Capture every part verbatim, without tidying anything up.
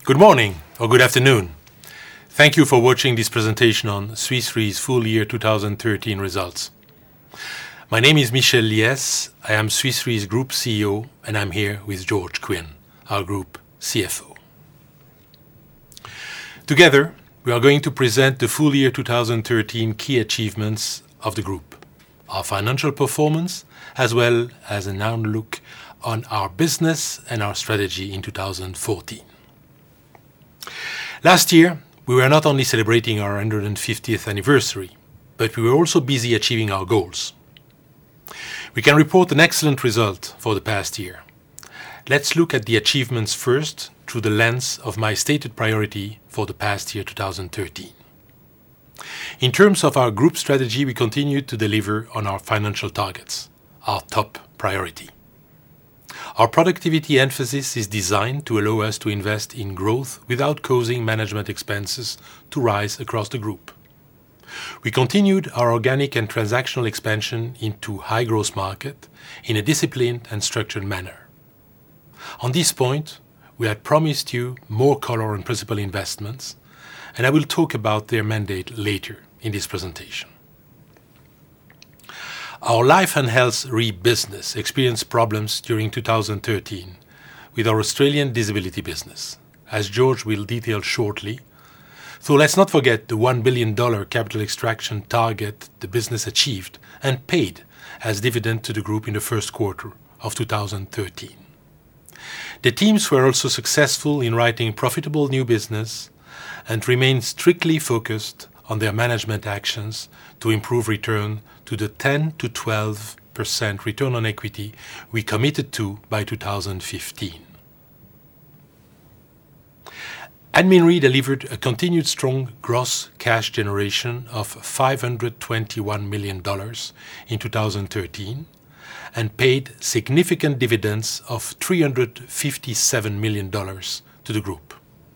Good morning or good afternoon. Thank you for watching this presentation on Swiss Re's full year two thousand thirteen results. My name is Michel Liès. I am Swiss Re's Group C E O and I'm here with George Quinn, our Group C F O. Together, we are going to present the full year two thousand thirteen key achievements of the Group, our financial performance, as well as an outlook on our business and our strategy in two thousand fourteen. Last year, we were not only celebrating our one hundred fiftieth anniversary, but we were also busy achieving our goals. We can report an excellent result for the past year. Let's look at the achievements first through the lens of my stated priority for the past year two thousand thirteen. In terms of our group strategy, we continued to deliver on our financial targets, our top priority. Our productivity emphasis is designed to allow us to invest in growth without causing management expenses to rise across the group. We continued our organic and transactional expansion into high-growth market in a disciplined and structured manner. On this point, we had promised you more color on principal investments, and I will talk about their mandate later in this presentation. Our Life and Health Re business experienced problems during two thousand thirteen with our Australian disability business, as George will detail shortly. So let's not forget the one billion dollars capital extraction target the business achieved and paid as dividend to the group in the first quarter of two thousand thirteen. The teams were also successful in writing profitable new business and remained strictly focused on their management actions to improve return to the ten to twelve percent return on equity we committed to by two thousand fifteen. Admin Re delivered a continued strong gross cash generation of five hundred twenty-one million dollars in two thousand thirteen and paid significant dividends of three hundred fifty-seven million dollars to the group.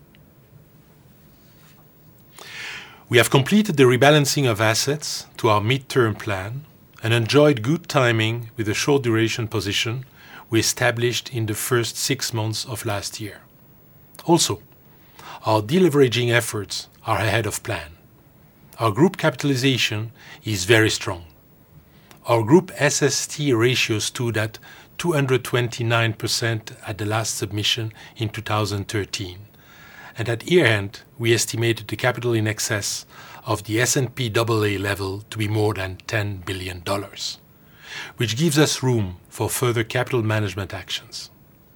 We have completed the rebalancing of assets to our mid-term plan and enjoyed good timing with the short duration position we established in the first six months of last year. Also, our deleveraging efforts are ahead of plan. Our group capitalization is very strong. Our group S S T ratio stood at two hundred twenty-nine percent at the last submission in two thousand thirteen. And at year-end, we estimated the capital in excess of the S and P double A level to be more than ten billion dollars, which gives us room for further capital management actions.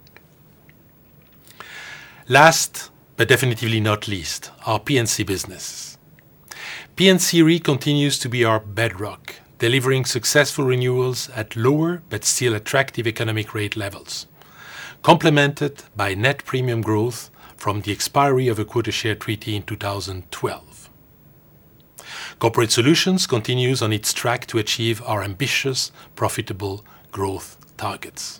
Last, but definitely not least, our P and C businesses. P and C Re continues to be our bedrock, delivering successful renewals at lower but still attractive economic rate levels, complemented by net premium growth from the expiry of a quota share treaty in two thousand twelve. Corporate Solutions continues on its track to achieve our ambitious, profitable growth targets.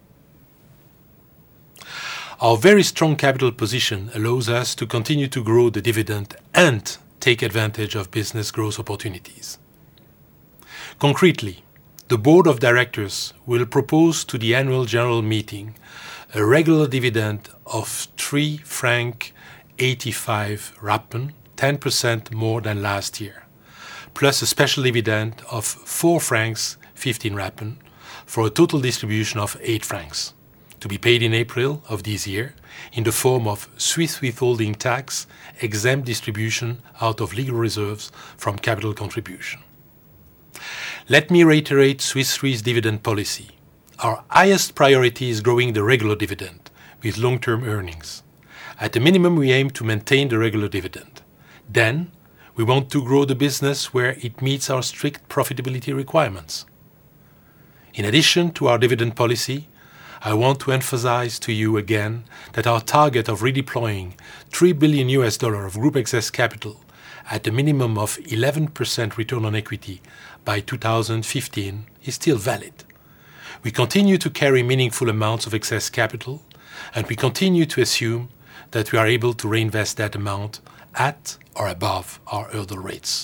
Our very strong capital position allows us to continue to grow the dividend and take advantage of business growth opportunities. Concretely, the Board of Directors will propose to the annual general meeting a regular dividend of three francs eighty-five rappen, ten percent more than last year, plus a special dividend of four francs fifteen rappen for a total distribution of eight francs, to be paid in April of this year in the form of Swiss withholding tax exempt distribution out of legal reserves from capital contribution. Let me reiterate Swiss Re's dividend policy. Our highest priority is growing the regular dividend with long-term earnings. At the minimum, we aim to maintain the regular dividend. Then, we want to grow the business where it meets our strict profitability requirements. In addition to our dividend policy, I want to emphasize to you again that our target of redeploying three billion U S dollars of group excess capital at a minimum of eleven percent return on equity by two thousand fifteen is still valid. We continue to carry meaningful amounts of excess capital, and we continue to assume that we are able to reinvest that amount at or above our hurdle rates.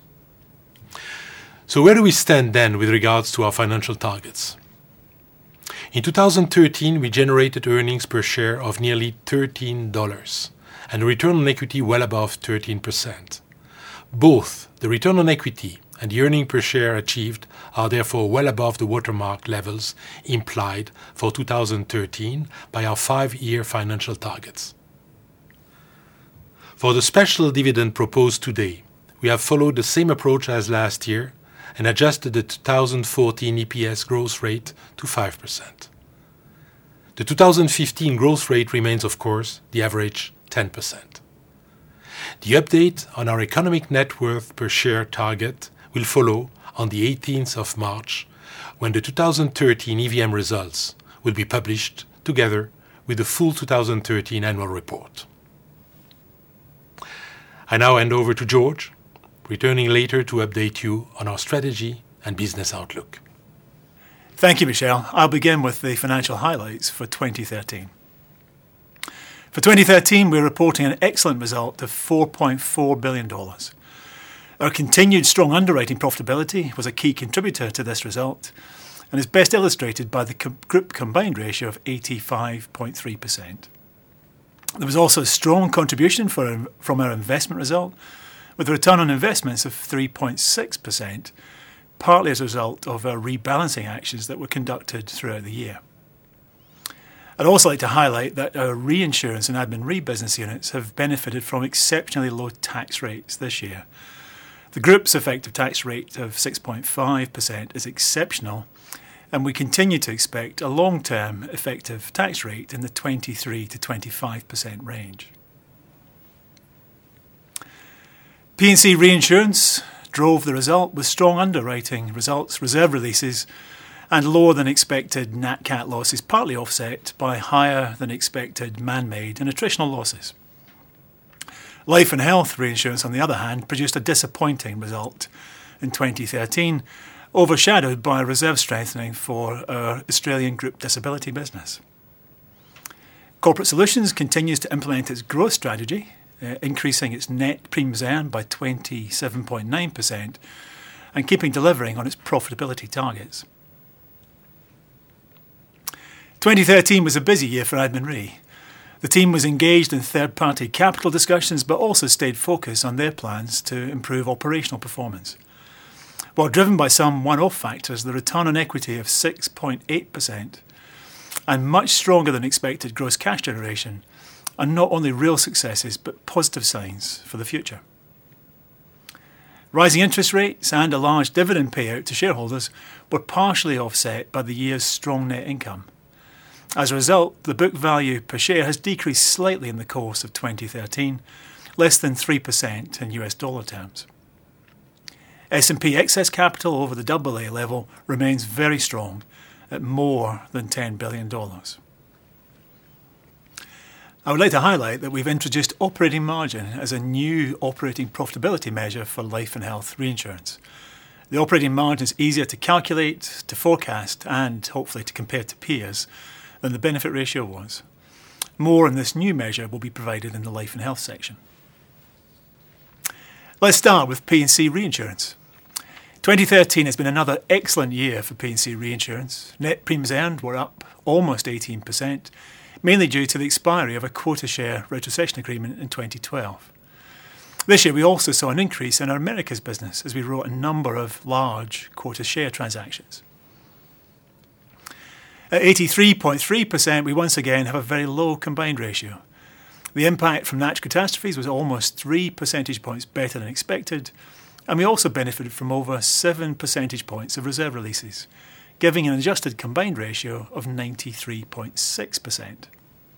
So where do we stand then with regards to our financial targets? In two thousand thirteen, we generated earnings per share of nearly thirteen dollars and a return on equity well above thirteen percent. Both the return on equity and the earning per share achieved are therefore well above the watermark levels implied for two thousand thirteen by our five-year financial targets. For the special dividend proposed today, we have followed the same approach as last year and adjusted the two thousand fourteen E P S growth rate to five percent. The two thousand fifteen growth rate remains, of course, the average ten percent. The update on our economic net worth per share target will follow on the eighteenth of March, when the two thousand thirteen E V M results will be published together with the full two thousand thirteen annual report. I now hand over to George, returning later to update you on our strategy and business outlook. Thank you, Michel. I'll begin with the financial highlights for twenty thirteen. For twenty thirteen, we're reporting an excellent result of four point four billion dollars. Our continued strong underwriting profitability was a key contributor to this result and is best illustrated by the co- group combined ratio of eighty-five point three percent. There was also a strong contribution for, from our investment result, with a return on investments of three point six percent, partly as a result of our rebalancing actions that were conducted throughout the year. I'd also like to highlight that our reinsurance and admin re business units have benefited from exceptionally low tax rates this year. The group's effective tax rate of six point five percent is exceptional, and we continue to expect a long-term effective tax rate in the twenty-three to twenty-five percent range. P and C Reinsurance drove the result with strong underwriting results, reserve releases, and lower than expected nat cat losses, partly offset by higher than expected man-made and attritional losses. Life and Health Reinsurance, on the other hand, produced a disappointing result in twenty thirteen, overshadowed by reserve strengthening for our Australian group disability business. Corporate Solutions continues to implement its growth strategy, uh, increasing its net premiums earned by twenty-seven point nine percent and keeping delivering on its profitability targets. twenty thirteen was a busy year for Admin Re. The team was engaged in third-party capital discussions but also stayed focused on their plans to improve operational performance. While driven by some one-off factors, the return on equity of six point eight percent and much stronger than expected gross cash generation are not only real successes but positive signs for the future. Rising interest rates and a large dividend payout to shareholders were partially offset by the year's strong net income. As a result, the book value per share has decreased slightly in the course of twenty thirteen, less than three percent in U S dollar terms. S and P excess capital over the double A level remains very strong at more than ten billion dollars. I would like to highlight that we've introduced operating margin as a new operating profitability measure for life and health reinsurance. The operating margin is easier to calculate, to forecast, and hopefully to compare to peers than the benefit ratio was. More on this new measure will be provided in the life and health section. Let's start with P and C Reinsurance. twenty thirteen has been another excellent year for P and C Reinsurance. Net premiums earned were up almost eighteen percent, mainly due to the expiry of a quota share retrocession agreement in twenty twelve. This year we also saw an increase in our Americas business as we wrote a number of large quota share transactions. At eighty-three point three percent, we once again have a very low combined ratio. The impact from natural catastrophes was almost three percentage points better than expected, and we also benefited from over seven percentage points of reserve releases, giving an adjusted combined ratio of ninety-three point six percent.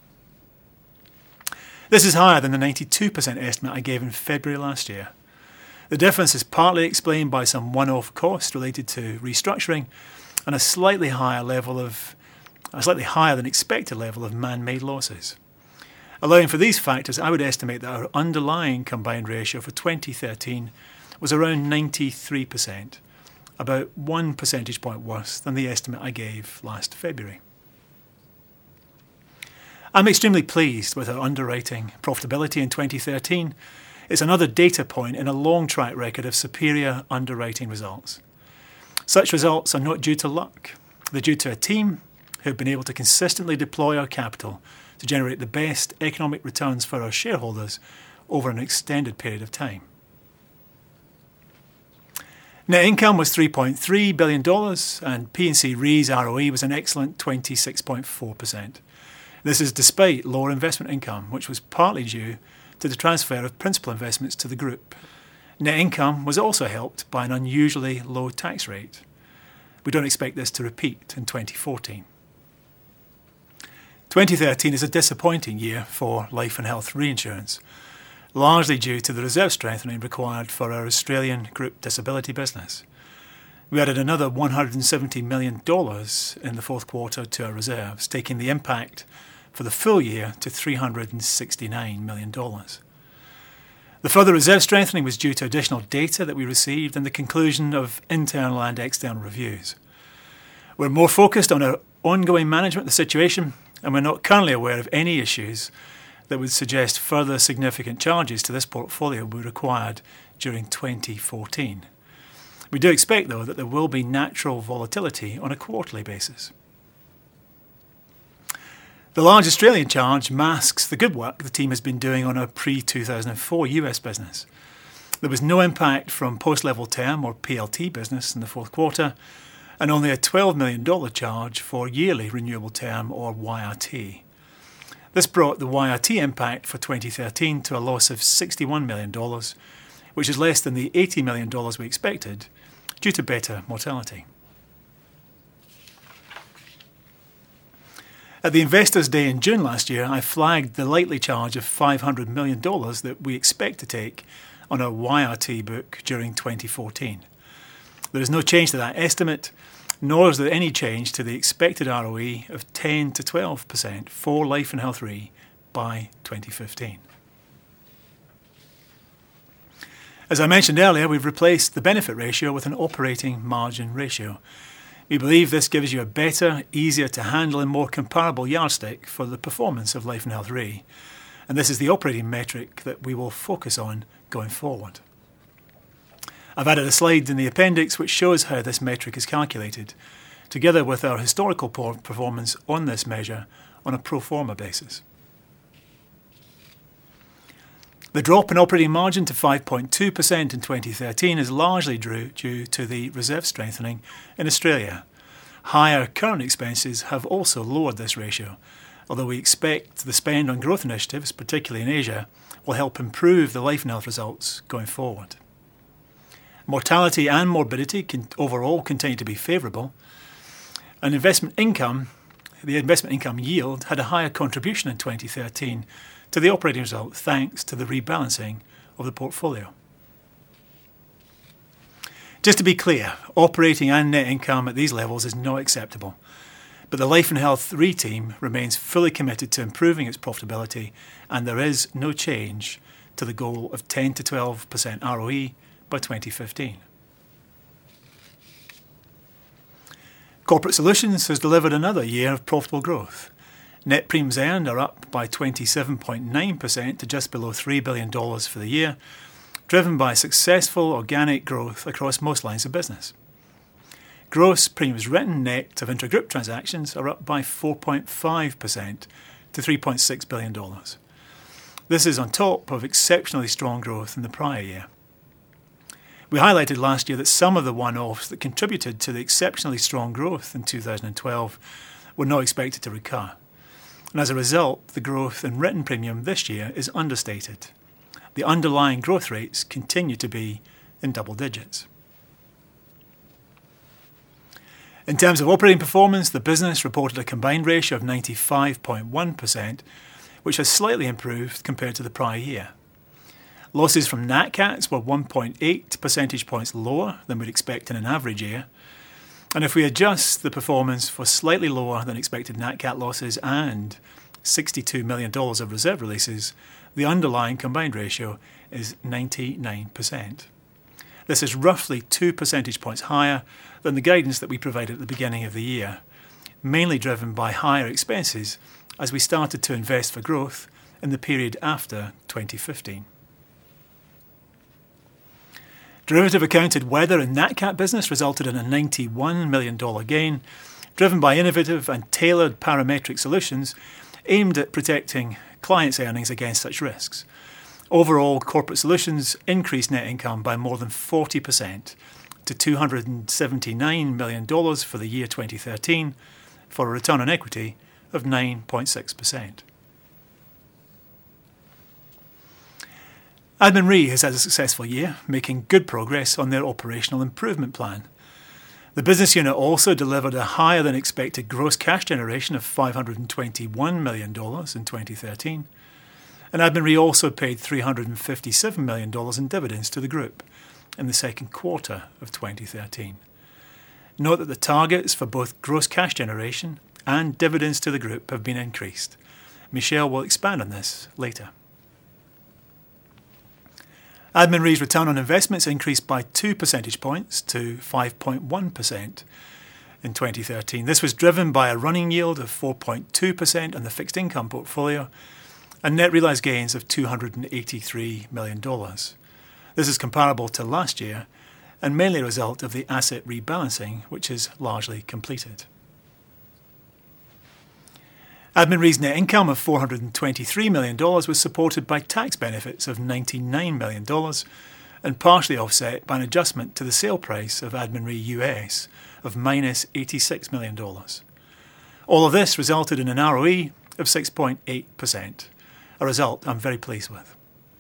This is higher than the ninety-two percent estimate I gave in February last year. The difference is partly explained by some one-off costs related to restructuring and a slightly higher level of a slightly higher than expected level of man-made losses. Allowing for these factors, I would estimate that our underlying combined ratio for twenty thirteen was around ninety-three percent, about one percentage point worse than the estimate I gave last February. I'm extremely pleased with our underwriting profitability in twenty thirteen. It's another data point in a long track record of superior underwriting results. Such results are not due to luck. They're due to a team who have been able to consistently deploy our capital to generate the best economic returns for our shareholders over an extended period of time. Net income was three point three billion dollars and P and C Re's R O E was an excellent twenty-six point four percent. This is despite lower investment income, which was partly due to the transfer of principal investments to the group. Net income was also helped by an unusually low tax rate. We don't expect this to repeat in twenty fourteen. twenty thirteen is a disappointing year for life and health reinsurance, largely due to the reserve strengthening required for our Australian group disability business. We added another one hundred seventy million dollars in the fourth quarter to our reserves, taking the impact for the full year to three hundred sixty-nine million dollars. The further reserve strengthening was due to additional data that we received and the conclusion of internal and external reviews. We're more focused on our ongoing management of the situation, and we're not currently aware of any issues that would suggest further significant charges to this portfolio will be required during twenty fourteen. We do expect, though, that there will be natural volatility on a quarterly basis. The large Australian charge masks the good work the team has been doing on our pre two thousand four U S business. There was no impact from post-level term or P L T business in the fourth quarter, and only a twelve million dollars charge for yearly renewable term or Y R T. This brought the Y R T impact for twenty thirteen to a loss of sixty-one million dollars, which is less than the eighty million dollars we expected due to better mortality. At the Investors' Day in June last year, I flagged the likely charge of five hundred million dollars that we expect to take on our Y R T book during twenty fourteen. There is no change to that estimate, nor is there any change to the expected R O E of ten to twelve percent for Life and Health Re by twenty fifteen. As I mentioned earlier, we've replaced the benefit ratio with an operating margin ratio. We believe this gives you a better, easier to handle and more comparable yardstick for the performance of Life and Health Re, and this is the operating metric that we will focus on going forward. I've added a slide in the appendix which shows how this metric is calculated, together with our historical performance on this measure on a pro forma basis. The drop in operating margin to five point two percent in twenty thirteen is largely due to the reserve strengthening in Australia. Higher current expenses have also lowered this ratio, although we expect the spend on growth initiatives, particularly in Asia, will help improve the life and health results going forward. Mortality and morbidity can overall continue to be favourable, and investment income, the investment income yield had a higher contribution in twenty thirteen to the operating result thanks to the rebalancing of the portfolio. Just to be clear, operating and net income at these levels is not acceptable, but the Life and Health Re team remains fully committed to improving its profitability, and there is no change to the goal of ten to twelve percent R O E by twenty fifteen. Corporate Solutions has delivered another year of profitable growth. Net premiums earned are up by twenty-seven point nine percent to just below three billion dollars for the year, driven by successful organic growth across most lines of business. Gross premiums written net of intragroup transactions are up by four point five percent to three point six billion dollars. This is on top of exceptionally strong growth in the prior year. We highlighted last year that some of the one-offs that contributed to the exceptionally strong growth in two thousand twelve were not expected to recur. And as a result, the growth in written premium this year is understated. The underlying growth rates continue to be in double digits. In terms of operating performance, the business reported a combined ratio of ninety-five point one percent, which has slightly improved compared to the prior year. Losses from Nat Cats were one point eight percentage points lower than we'd expect in an average year. And if we adjust the performance for slightly lower than expected Nat Cat losses and sixty-two million dollars of reserve releases, the underlying combined ratio is ninety-nine percent. This is roughly two percentage points higher than the guidance that we provided at the beginning of the year, mainly driven by higher expenses as we started to invest for growth in the period after twenty fifteen. Derivative accounted weather and Nat Cat business resulted in a ninety-one million dollars gain, driven by innovative and tailored parametric solutions aimed at protecting clients' earnings against such risks. Overall, Corporate Solutions increased net income by more than forty percent to two hundred seventy-nine million dollars for the year twenty thirteen, for a return on equity of nine point six percent. Admin Re has had a successful year, making good progress on their operational improvement plan. The business unit also delivered a higher than expected gross cash generation of five hundred twenty-one million dollars in twenty thirteen, and Admin Re also paid three hundred fifty-seven million dollars in dividends to the group in the second quarter of twenty thirteen. Note that the targets for both gross cash generation and dividends to the group have been increased. Michelle will expand on this later. Admin Re's return on investments increased by two percentage points to five point one percent in twenty thirteen. This was driven by a running yield of four point two percent on the fixed income portfolio and net realised gains of two hundred eighty-three million dollars. This is comparable to last year and mainly a result of the asset rebalancing, which is largely completed. Admin Re's net income of four hundred twenty-three million dollars was supported by tax benefits of ninety-nine million dollars and partially offset by an adjustment to the sale price of Admin Re U S of minus eighty-six million dollars. All of this resulted in an R O E of six point eight percent, a result I'm very pleased with.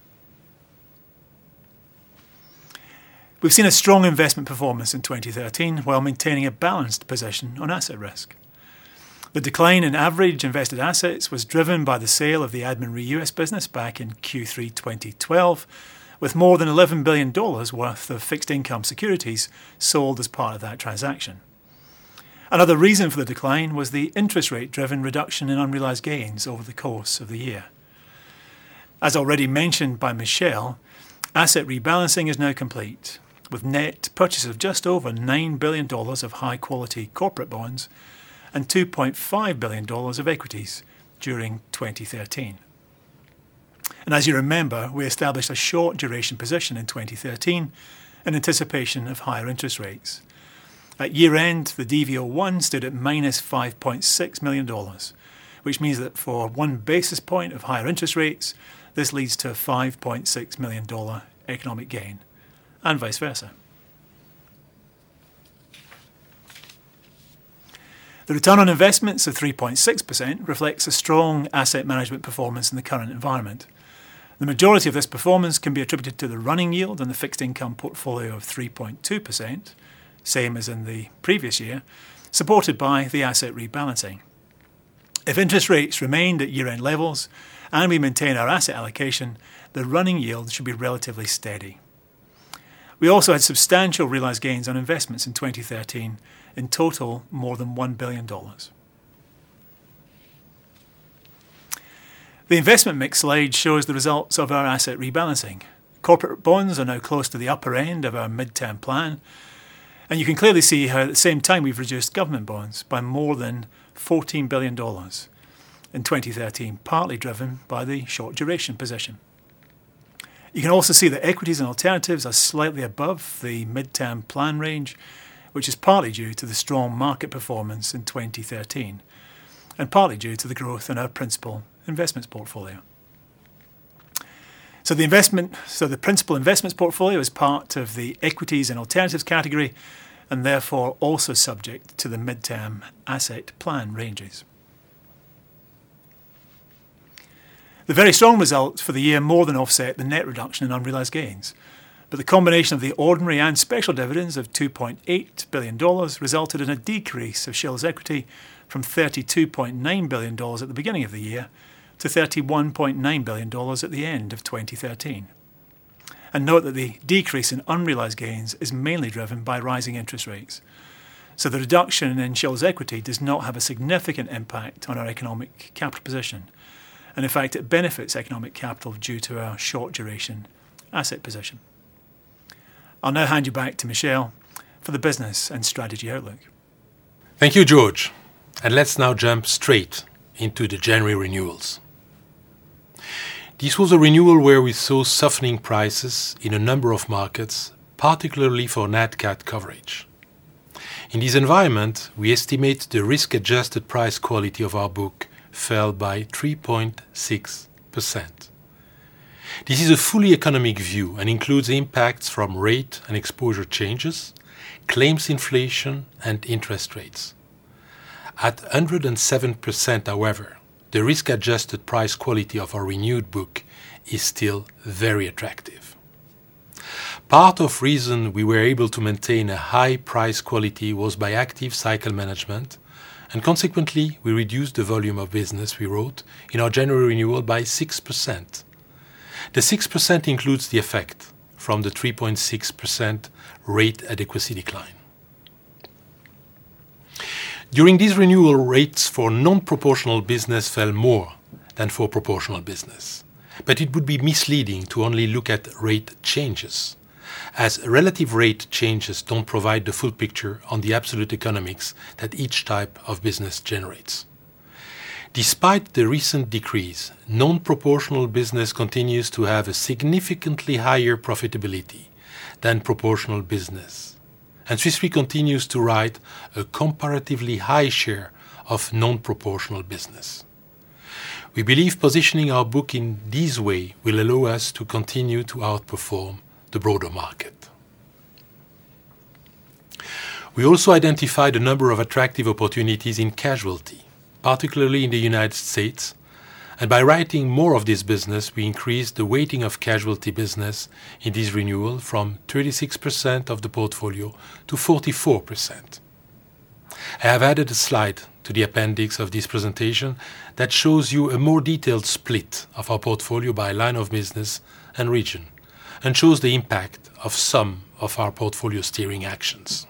We've seen a strong investment performance in twenty thirteen while maintaining a balanced position on asset risk. The decline in average invested assets was driven by the sale of the Admin Re U S business back in Q three twenty twelve, with more than eleven billion dollars worth of fixed income securities sold as part of that transaction. Another reason for the decline was the interest rate driven reduction in unrealised gains over the course of the year. As already mentioned by Michelle, asset rebalancing is now complete, with net purchase of just over nine billion dollars of high quality corporate bonds and two point five billion dollars of equities during twenty thirteen. And as you remember, we established a short duration position in twenty thirteen in anticipation of higher interest rates. At year end, the D V O one stood at minus five point six million dollars, which means that for one basis point of higher interest rates, this leads to a five point six million dollars economic gain, and vice versa. The return on investments of three point six percent reflects a strong asset management performance in the current environment. The majority of this performance can be attributed to the running yield on the fixed income portfolio of three point two percent, same as in the previous year, supported by the asset rebalancing. If interest rates remained at year-end levels and we maintain our asset allocation, the running yield should be relatively steady. We also had substantial realised gains on investments in twenty thirteen, in total more than one billion dollars. The investment mix slide shows the results of our asset rebalancing. Corporate bonds are now close to the upper end of our mid-term plan, and you can clearly see how at the same time we've reduced government bonds by more than fourteen billion dollars in twenty thirteen, partly driven by the short duration position. You can also see that equities and alternatives are slightly above the mid-term plan range, which is partly due to the strong market performance in twenty thirteen and partly due to the growth in our principal investments portfolio. So the investment, so the principal investments portfolio is part of the equities and alternatives category and therefore also subject to the mid-term asset plan ranges. The very strong results for the year more than offset the net reduction in unrealised gains, but the combination of the ordinary and special dividends of two point eight billion dollars resulted in a decrease of Shell's equity from thirty-two point nine billion dollars at the beginning of the year to thirty-one point nine billion dollars at the end of twenty thirteen. And note that the decrease in unrealised gains is mainly driven by rising interest rates. So the reduction in Shell's equity does not have a significant impact on our economic capital position. And in fact, it benefits economic capital due to our short duration asset position. I'll now hand you back to Michelle for the business and strategy outlook. Thank you, George. And let's now jump straight into the January renewals. This was a renewal where we saw softening prices in a number of markets, particularly for Nat Cat coverage. In this environment, we estimate the risk-adjusted price quality of our book fell by three point six percent. This is a fully economic view and includes impacts from rate and exposure changes, claims inflation, and interest rates. At one hundred seven percent, however, the risk-adjusted price quality of our renewed book is still very attractive. Part of the reason we were able to maintain a high price quality was by active cycle management, and consequently we reduced the volume of business we wrote in our January renewal by six percent. The six percent includes the effect from the three point six percent rate adequacy decline. During these renewal, rates for non-proportional business fell more than for proportional business, but it would be misleading to only look at rate changes, as relative rate changes don't provide the full picture on the absolute economics that each type of business generates. Despite the recent decrease, non-proportional business continues to have a significantly higher profitability than proportional business, and Swiss Re continues to write a comparatively high share of non-proportional business. We believe positioning our book in this way will allow us to continue to outperform the broader market. We also identified a number of attractive opportunities in casualty, particularly in the United States, and by writing more of this business, we increased the weighting of casualty business in this renewal from thirty-six percent of the portfolio to forty-four percent. I have added a slide to the appendix of this presentation that shows you a more detailed split of our portfolio by line of business and region, and shows the impact of some of our portfolio steering actions.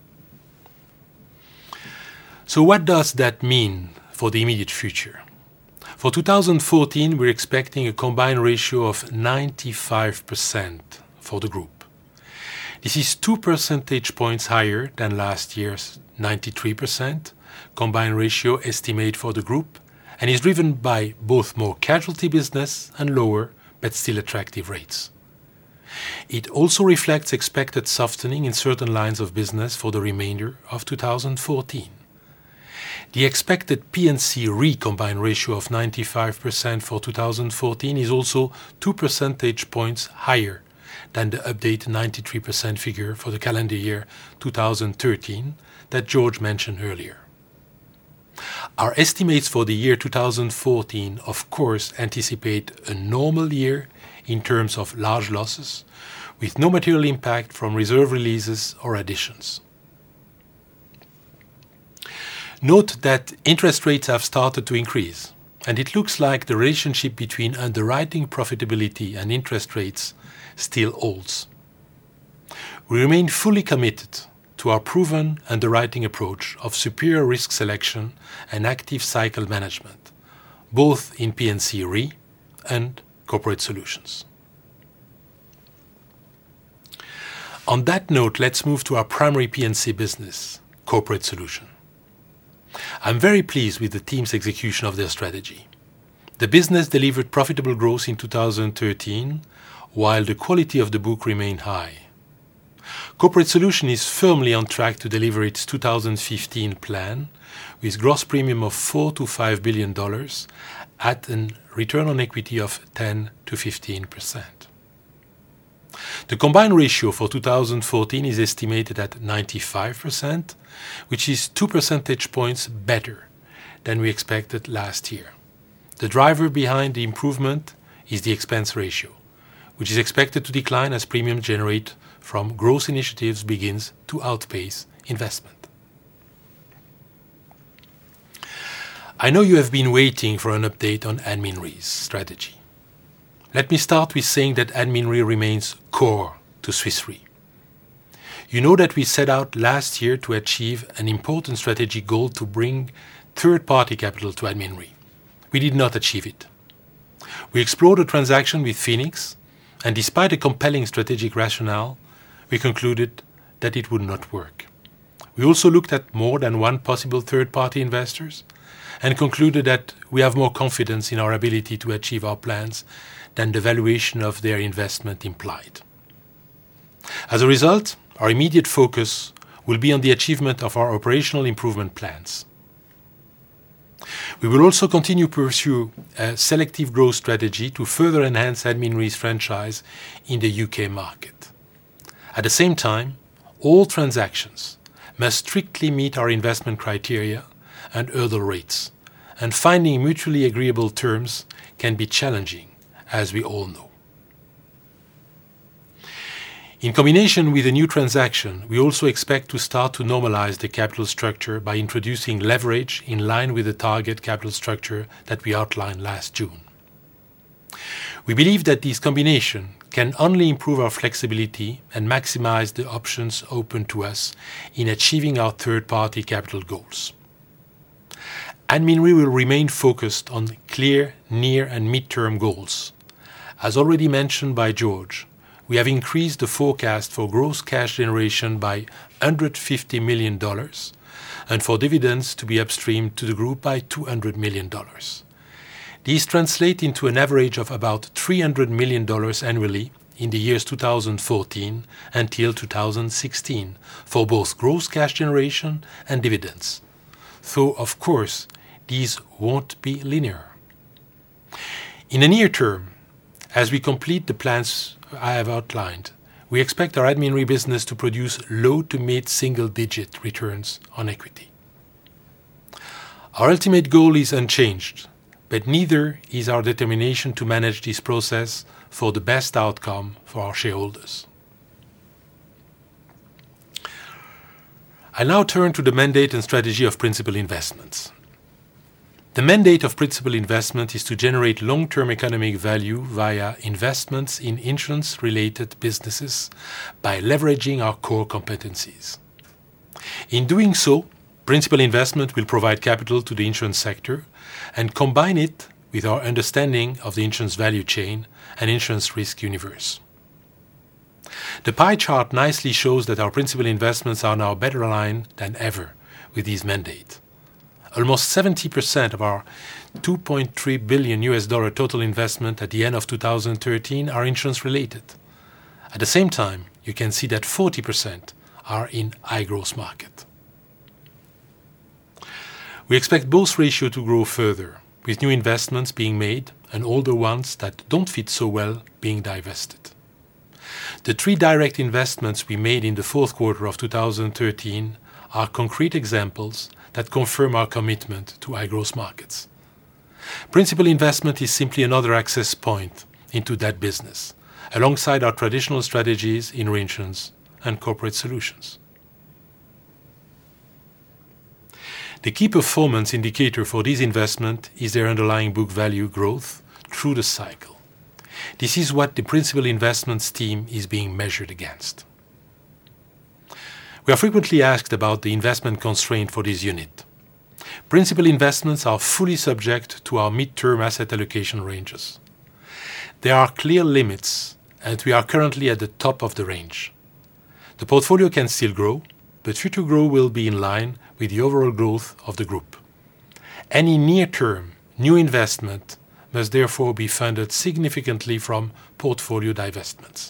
So what does that mean for the immediate future? For two thousand fourteen, we're expecting a combined ratio of ninety-five percent for the group. This is two percentage points higher than last year's ninety-three percent combined ratio estimate for the group, and is driven by both more casualty business and lower but still attractive rates. It also reflects expected softening in certain lines of business for the remainder of two thousand fourteen. The expected P and C Re combined ratio of ninety-five percent for two thousand fourteen is also two percentage points higher than the updated ninety-three percent figure for the calendar year two thousand thirteen that George mentioned earlier. Our estimates for the year two thousand fourteen, of course, anticipate a normal year in terms of large losses, with no material impact from reserve releases or additions. Note that interest rates have started to increase, and it looks like the relationship between underwriting profitability and interest rates still holds. We remain fully committed to our proven underwriting approach of superior risk selection and active cycle management, both in P and C Re and Corporate Solutions. On that note, let's move to our primary P and C business, Corporate Solutions. I'm very pleased with the team's execution of their strategy. The business delivered profitable growth in two thousand thirteen, while the quality of the book remained high. Corporate Solutions is firmly on track to deliver its two thousand fifteen plan, with gross premium of four to five billion dollars at a return on equity of ten to fifteen percent. The combined ratio for two thousand fourteen is estimated at ninety-five percent, which is two percentage points better than we expected last year. The driver behind the improvement is the expense ratio, which is expected to decline as premiums generate from growth initiatives begins to outpace investment. I know you have been waiting for an update on Admin Re's strategy. Let me start with saying that Admin Re remains core to Swiss Re. You know that we set out last year to achieve an important strategic goal to bring third-party capital to Admin Re. We did not achieve it. We explored a transaction with Phoenix, and despite a compelling strategic rationale, we concluded that it would not work. We also looked at more than one possible third-party investors and concluded that we have more confidence in our ability to achieve our plans than the valuation of their investment implied. As a result, our immediate focus will be on the achievement of our operational improvement plans. We will also continue to pursue a selective growth strategy to further enhance Admin Re's franchise in the U K market. At the same time, all transactions must strictly meet our investment criteria and hurdle rates, and finding mutually agreeable terms can be challenging, as we all know. In combination with a new transaction, we also expect to start to normalize the capital structure by introducing leverage in line with the target capital structure that we outlined last June. We believe that this combination can only improve our flexibility and maximize the options open to us in achieving our third-party capital goals. Admin Re will remain focused on clear near and mid-term goals. As already mentioned by George, we have increased the forecast for gross cash generation by one hundred fifty million dollars and for dividends to be upstreamed to the group by two hundred million dollars. These translate into an average of about three hundred million dollars annually in the years two thousand fourteen until two thousand sixteen for both gross cash generation and dividends. Though, of course, these won't be linear. In the near term, as we complete the plans I have outlined, we expect our Admin Re business to produce low to mid single-digit returns on equity. Our ultimate goal is unchanged, but neither is our determination to manage this process for the best outcome for our shareholders. I now turn to the mandate and strategy of Principal Investments. The mandate of Principal Investment is to generate long-term economic value via investments in insurance-related businesses by leveraging our core competencies. In doing so, Principal Investment will provide capital to the insurance sector and combine it with our understanding of the insurance value chain and insurance risk universe. The pie chart nicely shows that our Principal Investments are now better aligned than ever with these mandates. Almost seventy percent of our two point three billion U S dollar total investment at the end of two thousand thirteen are insurance-related. At the same time, you can see that forty percent are in high-growth market. We expect both ratios to grow further, with new investments being made and older ones that don't fit so well being divested. The three direct investments we made in the fourth quarter of two thousand thirteen are concrete examples that confirm our commitment to high-growth markets. Principal Investment is simply another access point into that business, alongside our traditional strategies in reinsurance and corporate solutions. The key performance indicator for this investment is their underlying book value growth through the cycle. This is what the Principal Investments team is being measured against. We are frequently asked about the investment constraint for this unit. Principal Investments are fully subject to our mid-term asset allocation ranges. There are clear limits, and we are currently at the top of the range. The portfolio can still grow, but future growth will be in line with the overall growth of the group. Any near-term new investment must therefore be funded significantly from portfolio divestments.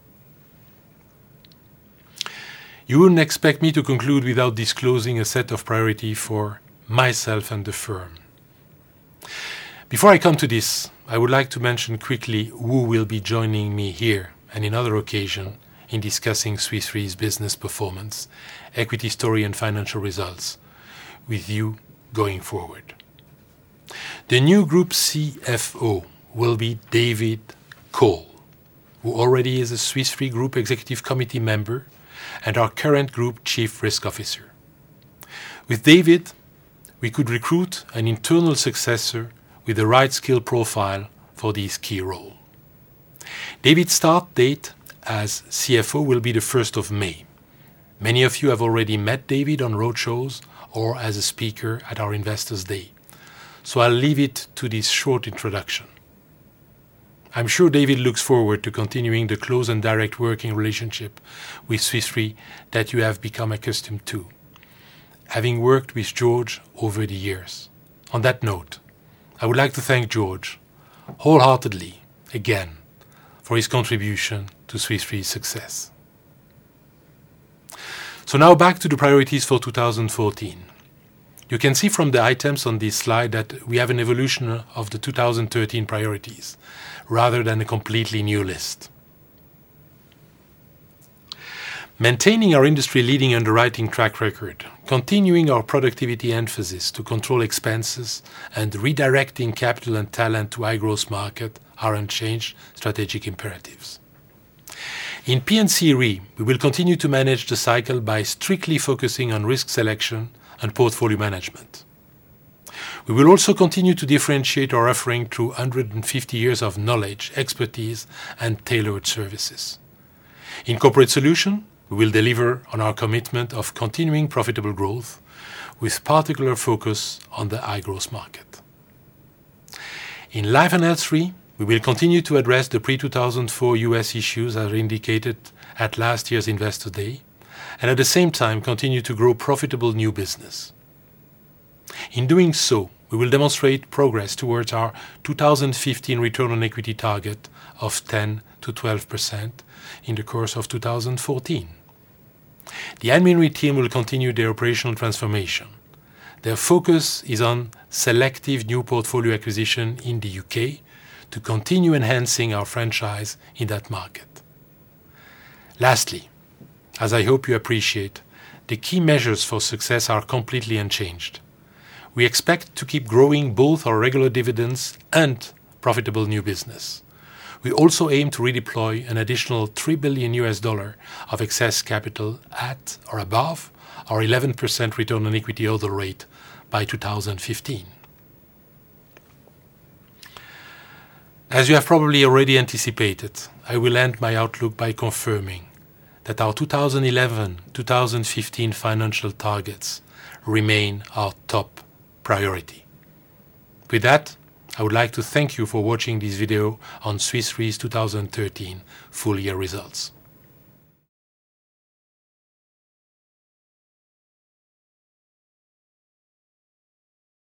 You wouldn't expect me to conclude without disclosing a set of priorities for myself and the firm. Before I come to this, I would like to mention quickly who will be joining me here and in other occasions in discussing Swiss Re's business performance, equity story and financial results with you going forward. The new Group C F O will be David Cole, who already is a Swiss Re Group Executive Committee member and our current Group Chief Risk Officer. With David, we could recruit an internal successor with the right skill profile for this key role. David's start date as C F O will be the first of May. Many of you have already met David on roadshows or as a speaker at our Investors' Day, so I'll leave it to this short introduction. I'm sure David looks forward to continuing the close and direct working relationship with Swiss Re that you have become accustomed to, having worked with George over the years. On that note, I would like to thank George wholeheartedly again for his contribution to Swiss Re's success. So now back to the priorities for two thousand fourteen. You can see from the items on this slide that we have an evolution of the two thousand thirteen priorities, rather than a completely new list. Maintaining our industry-leading underwriting track record, continuing our productivity emphasis to control expenses, and redirecting capital and talent to high-growth market are unchanged strategic imperatives. In P and C Re, we will continue to manage the cycle by strictly focusing on risk selection and portfolio management. We will also continue to differentiate our offering through one hundred fifty years of knowledge, expertise, and tailored services. In Corporate Solutions, we will deliver on our commitment of continuing profitable growth, with particular focus on the high-growth market. In Life and Health Re, we will continue to address the pre two thousand four U S issues as indicated at last year's Investor Day, and at the same time continue to grow profitable new business. In doing so, we will demonstrate progress towards our two thousand fifteen return on equity target of ten to twelve percent in the course of two thousand fourteen. The Admin Re team will continue their operational transformation. Their focus is on selective new portfolio acquisition in the U K to continue enhancing our franchise in that market. Lastly, as I hope you appreciate, the key measures for success are completely unchanged. We expect to keep growing both our regular dividends and profitable new business. We also aim to redeploy an additional three billion U S dollar of excess capital at or above our eleven percent return on equity hurdle rate by two thousand fifteen. As you have probably already anticipated, I will end my outlook by confirming that our two thousand eleven to two thousand fifteen financial targets remain our top priority. With that, I would like to thank you for watching this video on Swiss Re's two thousand thirteen full year results.